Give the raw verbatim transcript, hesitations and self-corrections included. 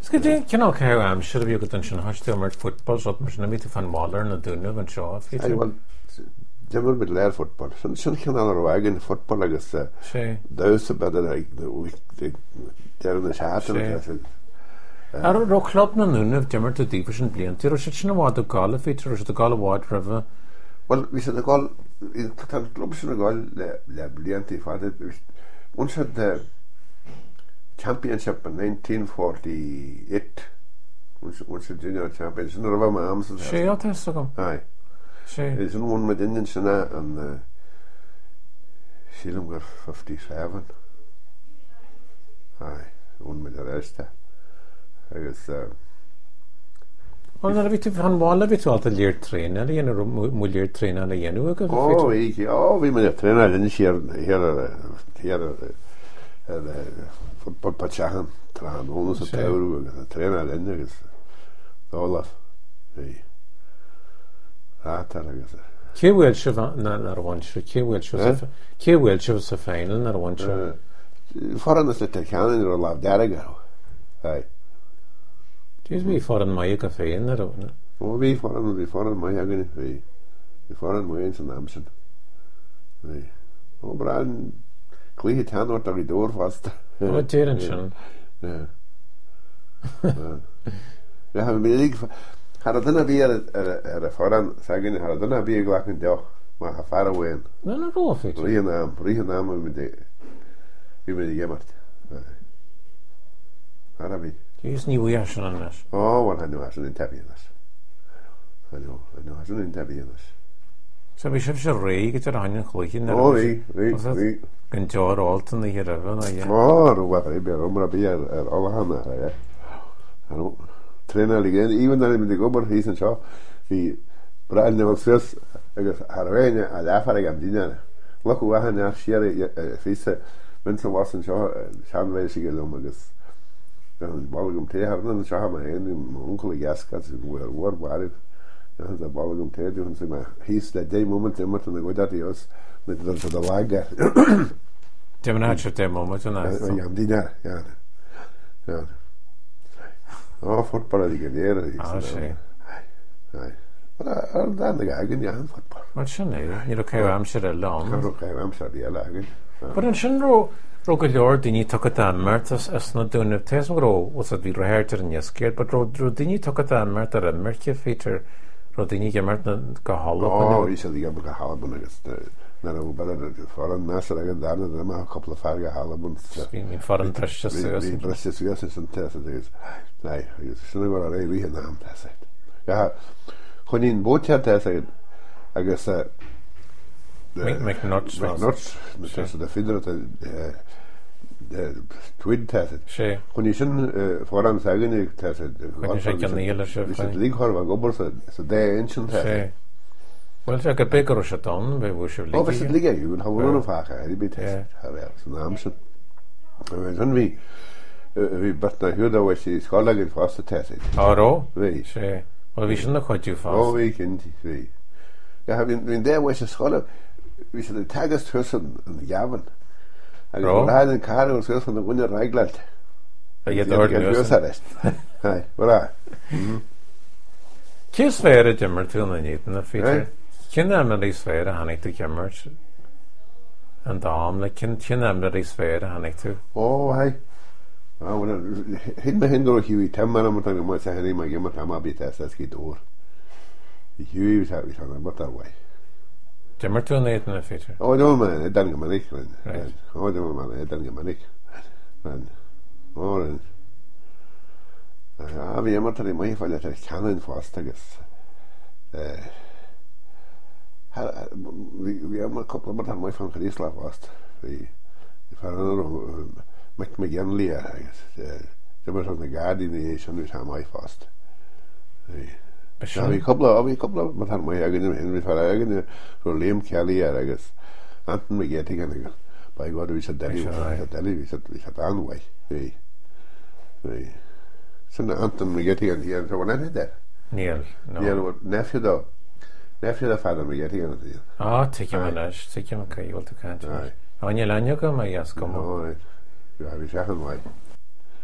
Sgyddi, cyn o'ch cael amser fi o gyda'n sy'n hostio am yr ffwtbol, so mae sy'n ymwneud i fan Waller yn y dwnnw fan sio. Ai, wel, dim yn byd leir ffwtbol. Sy'n sy'n chi'n anna rhaid yn ffwtbol agos daws y byd yn der yn y siat yn Ar ro clwb na nwnnw, dim yr dydi, fy sy'n bliant. Ti'n rhaid sy'n y wad o gael y ffit, rhaid y gael y wad rhyfa? Wel, fi sy'n y gael, tan glwb sy'n y gael le bliant i ffad. Mwyn sy'n Championship in nineteen forty-eight. What's the junior championship? Sy'n rhaid mae am sy'n Se o test o gom? Ai. Se. Sy'n mwyn med Indian sy'na yn Sílim gyr fifty-seven. Ai. Mwyn med yr esta. Agus... Wel, na fi ti fan wala fi ti oedd y lir tren, ala yen o'r mwylio'r tren ala yen o gyda? O, fi, o, fi mynd i'r tren ala yen sy'r hier yr ffwtbol patsahan tran, o'n os y tewr y tren ala yen agos ddolaf. Fi. Ratar agos. Cie wyl sy'n na'r wansio? Cie wyl sy'n sy'n ffeinal na'r wansio? Ffordd nes lyta canan i'r olaf derag arw. Ai. Dwi'n fi ffordd yn mai o gaffe yn ar o'n? O, fi ffordd yn fi ffordd yn mai agyn i fi. Fi ffordd yn mai yn sy'n amsyn. Fi. O, bra'n cli tan o'r dar i dŵr fast. O, dyr yn sy'n. Ie. Ie, hafa mi lig... Har dyna fi ar y ffordd sagyn, har dyna fi y glach yn dio. Mae ha far awen. Na, na ro, ffit. Rhi yn am, rhi yn am yn mynd i... Fi mynd i gemart. Har a fi. Dwi'n ni wyr sy'n annas. O, wel, hannu hasyn yn tebi ynas. Hannu, hannu hasyn yn tebi ynas. So fi sef sy'n rei gyda'r hannu'n chlwychyn. O, fi, fi, fi. Gyn Jo'r Olt yn ei hyrfa. O, rhywbeth rei, biar omra bi ar ola hana. Hannu, trena ligen, even dan yn mynd i gwybod hys yn sio, fi bra'n nefel sys, agos harwein a laffar ag am dina. Lwc o wahan ar siar ffys, mynd sy'n was yn sio, sian fe sy'n gylwm agos. Balgum te har nan sha ma hen onkel gaskat wer war warif ja da balgum te du hun sima his that day moment immer to go that yos mit der to the lager dem nach at dem moment na ja dina ja ja o fotball die geder ah sí ai aber dan da gagen ja fotball wat schon ni lo kai am shir along lo kai am shir ja lagen but an shinro Ro gylior, dyn ni toc o Danmark, as na dwi'n yw tes o gro, os ydw i ro herter yn iasgyd, but ro dyn ni toc o Danmark ar ymwyr cia ffeitr, ro dyn ni gymryd na gahalab. O, fi sydd i gymryd gahalab yn agos, na ro bala ffordd nas ar agos darna, dyna ma copl o ffarg gahalab yn... Fi'n ffordd yn brysio sy'n. Fi'n brysio sy'n sy'n tes, agos, nai, sy'n ei ar ei rhi yn am tes. Ja, chwn i'n bod tia tes, agos... McNuts. McNuts, tes o da ffidr o twyd tesyd. Se. Chwn i sy'n ffordd sagyn i tesyd. Chwn i sy'n gynnyl ar sy'n. Fys yd lig horfa gobl sy'n de yn sy'n tesyd. Wel, sy'n gael begor o sy'n don, fe fwy sy'n ligi. O, fys yd lig e yw, yn hawr o'n ffach a heri byd tesyd. Hafer, sy'n am sy'n. Sy'n fi, fi bat na hwyd a weis i sgolag yn ffos y tesyd. O, ro? Fi. Se. Wel, fi sy'n na chwyd i'w ffos. O, fi cynt i, fi. Ja, fi'n de weis y sgolag, fi sy'n tagas tws yn gafan. Ag yw'n rhaid yn car o'r sgwrs yn y gwynio'r rhaiglad. A iedd o'r gwrs arest. Hai, wra. Cys fer y dymmer ti'n nid yn y ffeitr? Cyn aml ei sfer a hannig dy gymmer yn dam, cyn aml ei sfer a hannig ty? O, hai. Hyn mae hyn o'r hiwi temmer am ydyn nhw'n sa hynny mae gymmer tam a byd es as gyd o'r. I hiwi fi sa fi sa na'n bod ar wai. Dimmer ti'n neud yn y ffeitr? O, ddim yn edan gymanig. O, ddim yn edan gymanig. O, rhan. A fi am o'r mwy ffael eich canan ffost agos. Fi am o'r cwpl o'r mwy ffael chydisla ffost. Fi ffael o'r mec me genli agos. Dim yn rhaid na gadi ni eisiau nhw'n rhaid mwy ffost. Fi... Ja, vi kobla, vi kobla, man har mig egen en vi fara egen problem Kelly är agos. Anten med get igen igen. By God vi satt där, vi satt där, vi satt vi satt anway. Vi. Vi. Sen anten med get igen igen så var det där. Neil. Ja, det var nephew då. Nephew då fader med get igen igen. Ah, tycker man det, tycker man kan ju alltid kan. Ja, ni lanjo kommer jag ska. Ja, vi har vi sagt en way.